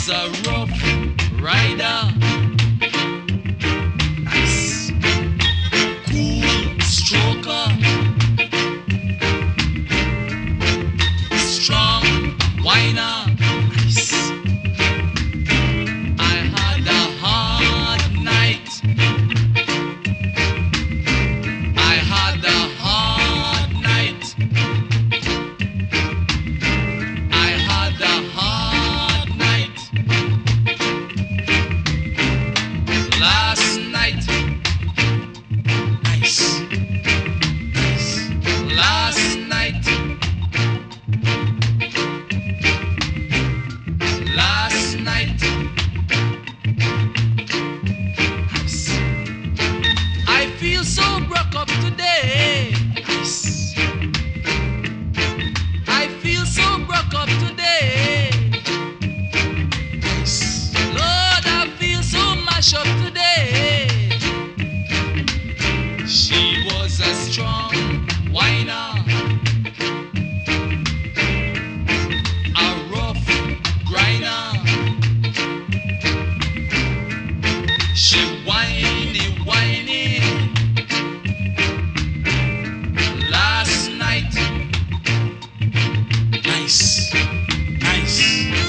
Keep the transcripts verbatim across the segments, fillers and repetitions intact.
was a rough rider. Nice. Cool stroker. Strong whiner. Nice. I had a hard night. I had a hard night. I had a hard night. Last night. Nice. Nice. Last night. Last night. Nice. I feel so broke up today. Nice. I feel so broke up today. Nice. Lord, I feel so mashed up today. She was a strong whiner, a rough grinder. She whiny, whiny. Last night. Nice. Nice.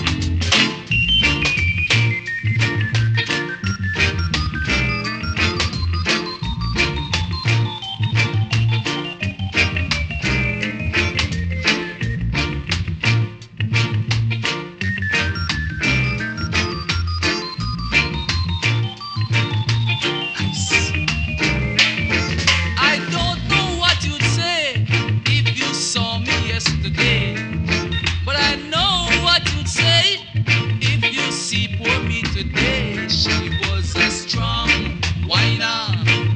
I don't know what you'd say if you saw me yesterday, but I know what you'd say if you see poor me today. She was a strong whiner,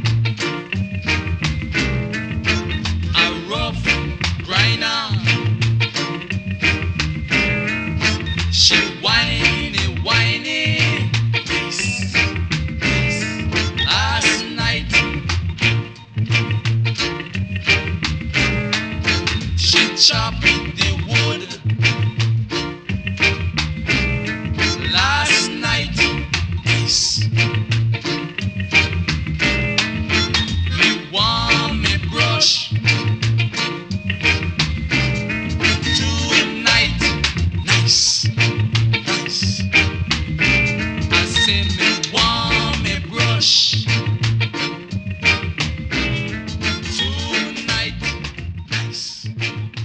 a rough grinder. She whiny, whiny. Nice, nice. Last night. She chopped the wood. Last night. Nice. Me want me brush. Tonight. Nice. Nice. I say me want me brush. Tonight. Nice.